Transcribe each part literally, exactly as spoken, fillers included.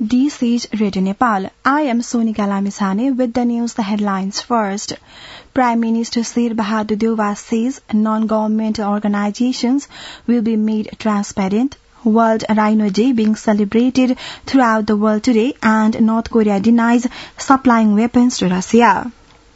This is Radio Nepal. I am Sonika Lamisane with the news, the headlines first. Prime Minister Sher Bahadur Deuba says non-governmental organizations will be made transparent. World Rhino Day being celebrated throughout the world today, and North Korea denies supplying weapons to Russia.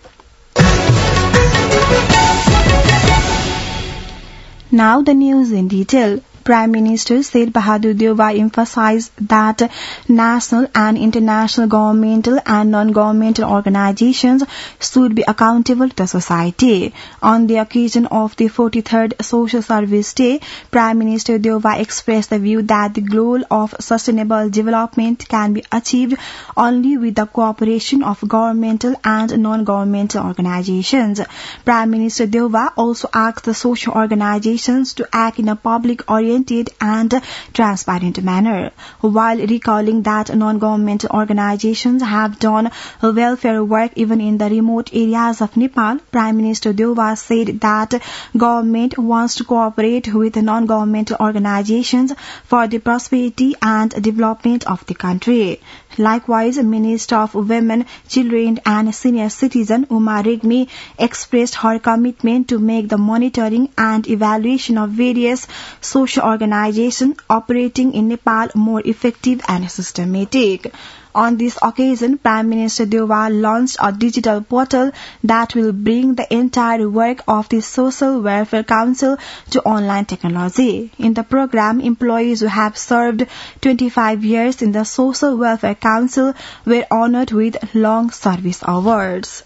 Now the news in detail. Prime Minister Sher Bahadur Deuba emphasized that national and international governmental and non-governmental organizations should be accountable to the society. On the occasion of the forty-third Social Service Day, Prime Minister Deuba expressed the view that the goal of sustainable development can be achieved only with the cooperation of governmental and non-governmental organizations. Prime Minister Deuba also asked the social organizations to act in a public-oriented and transparent manner, while recalling that non-governmental organizations have done welfare work even in the remote areas of Nepal. Prime Minister Deuba said that government wants to cooperate with non-governmental organizations for the prosperity and development of the country. Likewise, Minister of Women, Children and Senior Citizen Uma Regmi expressed her commitment to make the monitoring and evaluation of various social organizations operating in Nepal more effective and systematic. On this occasion, Prime Minister Deuba launched a digital portal that will bring the entire work of the Social Welfare Council to online technology. In the program, employees who have served twenty-five years in the Social Welfare Council were honored with long service awards.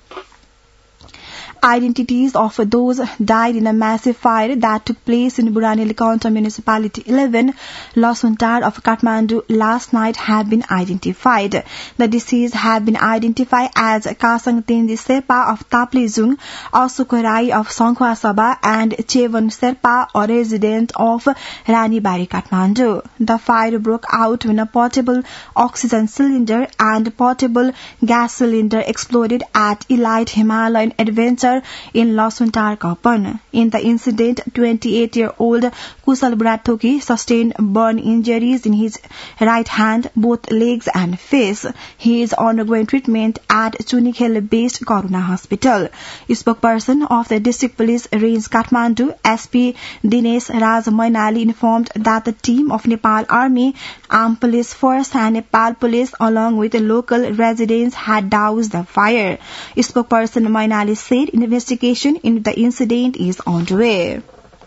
Identities of those died in a massive fire that took place in Buraneli Municipality eleven, Lasuntar of Kathmandu last night have been identified. The deceased have been identified as Kasang Tendi Serpa of Taplejung, Asuk Rai of Sangkhwa Sabha, and Chevon Serpa, a resident of Ranibari, Kathmandu. The fire broke out when a portable oxygen cylinder and portable gas cylinder exploded at Elite Himalayan Adventure in Lasuntar, Kapan. In the incident, twenty-eight-year-old Kusal Burathoki sustained burn injuries in his right hand, both legs and face. He is undergoing treatment at Chunikhel-based Karuna Hospital. Spokesperson of the District Police Range Kathmandu, S P Dinesh Raj Mainali, informed that the team of Nepal Army, Armed Police Force and Nepal Police along with the local residents had doused the fire. Spokesperson Mainali said investigation into the incident is underway.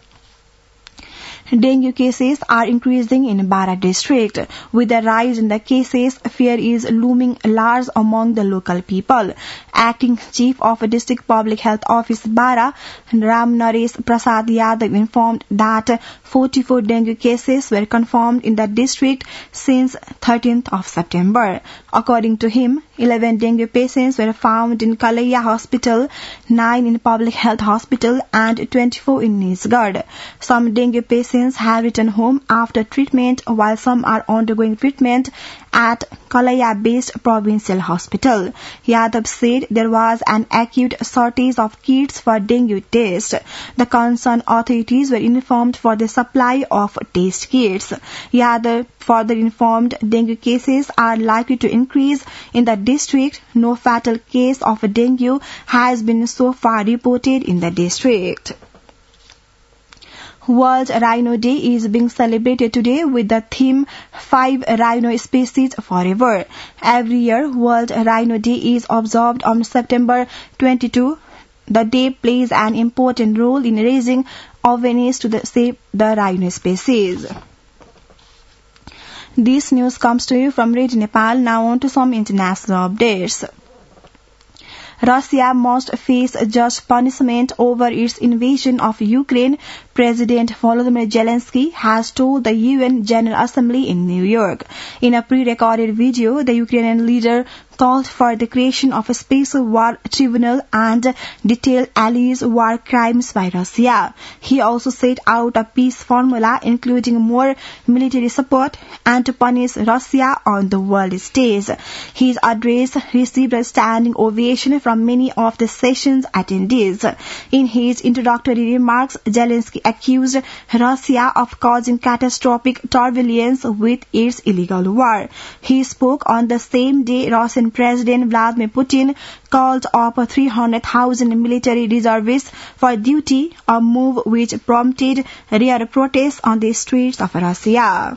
Dengue cases are increasing in Bara district. With the rise in the cases, fear is looming large among the local people. Acting Chief of District Public Health Office Bara, Ram Naresh Prasad Yadav, informed that forty-four dengue cases were confirmed in the district since thirteenth of September. According to him, eleven dengue patients were found in Kalaya Hospital, nine in Public Health Hospital and twenty-four in Nisgad. Some dengue patients have returned home after treatment, while some are undergoing treatment at Kalaya-based provincial hospital. Yadav said there was an acute shortage of kits for dengue test. The concerned authorities were informed for the supply of test kits. Yadav further informed dengue cases are likely to increase in the district. No fatal case of dengue has been so far reported in the district. World Rhino Day is being celebrated today with the theme Five Rhino Species Forever. Every year, World Rhino Day is observed on September twenty-second. The day plays an important role in raising awareness to the save the rhino species. This news comes to you from Radio Nepal. Now on to some international updates. Russia must face just punishment over its invasion of Ukraine, President Volodymyr Zelensky has told the U N General Assembly in New York. In a pre-recorded video, the Ukrainian leader called for the creation of a special war tribunal and detailed alleged war crimes by Russia. He also set out a peace formula including more military support and to punish Russia on the world stage. His address received a standing ovation from many of the session's attendees. In his introductory remarks, Zelensky accused Russia of causing catastrophic turbulence with its illegal war. He spoke on the same day Russian President Vladimir Putin called up three hundred thousand military reservists for duty, a move which prompted rare protests on the streets of Russia.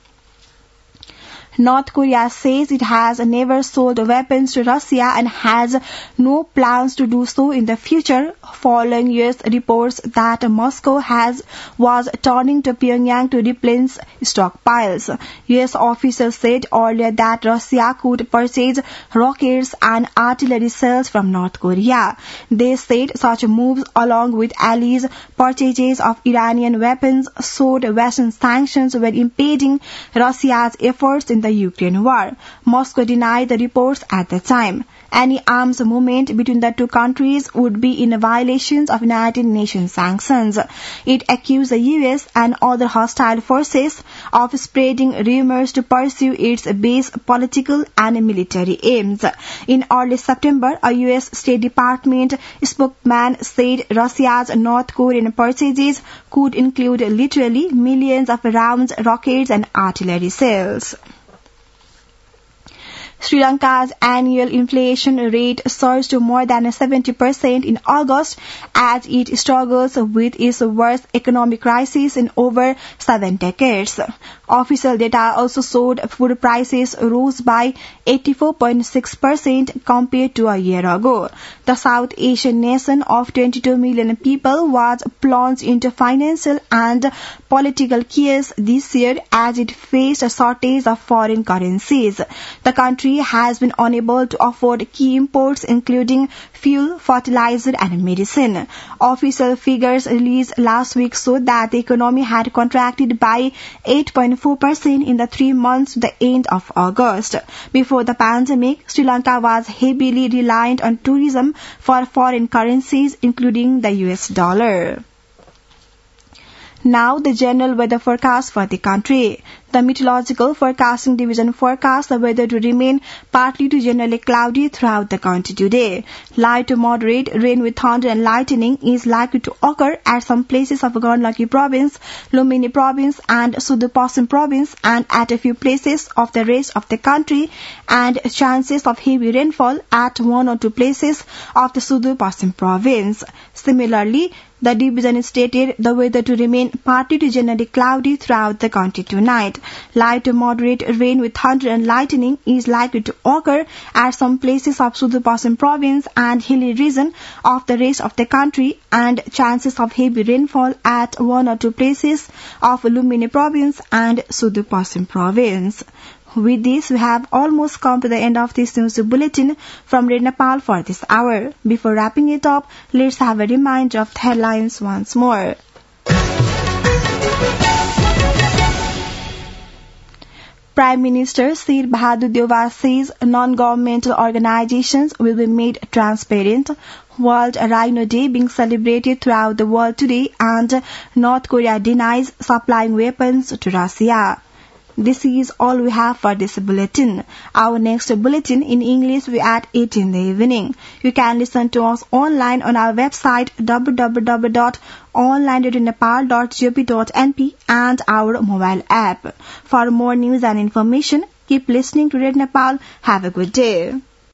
North Korea says it has never sold weapons to Russia and has no plans to do so in the future, following U S reports that Moscow has was turning to Pyongyang to replenish stockpiles. U S officials said earlier that Russia could purchase rockets and artillery shells from North Korea. They said such moves, along with allies' purchases of Iranian weapons, showed Western sanctions were impeding Russia's efforts in the Ukraine war. Moscow denied the reports at the time. Any arms movement between the two countries would be in violation of United Nations sanctions. It accused the U S and other hostile forces of spreading rumors to pursue its base political and military aims. In early September, a U S State Department spokesman said Russia's North Korean purchases could include literally millions of rounds, rockets and artillery shells. Sri Lanka's annual inflation rate surged to more than seventy percent in August as it struggles with its worst economic crisis in over seven decades. Official data also showed food prices rose by eighty-four point six percent compared to a year ago. The South Asian nation of twenty-two million people was plunged into financial and political chaos this year as it faced a shortage of foreign currencies. The country has been unable to afford key imports including fuel, fertilizer and medicine. Official figures released last week showed that the economy had contracted by eight point four percent in the three months to the end of August. Before the pandemic, Sri Lanka was heavily reliant on tourism for foreign currencies including the U S dollar. Now the general weather forecast for the country. The Meteorological Forecasting Division forecasts the weather to remain partly to generally cloudy throughout the country today. Light to moderate rain with thunder and lightning is likely to occur at some places of Gandhaki Province, Lumini Province and Sudur-Paschim Province and at a few places of the rest of the country, and chances of heavy rainfall at one or two places of the Sudur-Paschim Province. Similarly, the division stated the weather to remain partly to generally cloudy throughout the country tonight. Light to moderate rain with thunder and lightning is likely to occur at some places of Sudur-Paschim Province and hilly region of the rest of the country, and chances of heavy rainfall at one or two places of Lumini Province and Sudur-Paschim Province. With this, we have almost come to the end of this news bulletin from Radio Nepal for this hour. Before wrapping it up, let's have a reminder of the headlines once more. Prime Minister Sher Bahadur Deuba says non-governmental organizations will be made transparent. World Rhino Day being celebrated throughout the world today, and North Korea denies supplying weapons to Russia. This is all we have for this bulletin. Our next bulletin in English will be at eight in the evening. You can listen to us online on our website w w w dot online radio nepal dot gov dot n p and our mobile app. For more news and information, keep listening to Radio Nepal. Have a good day.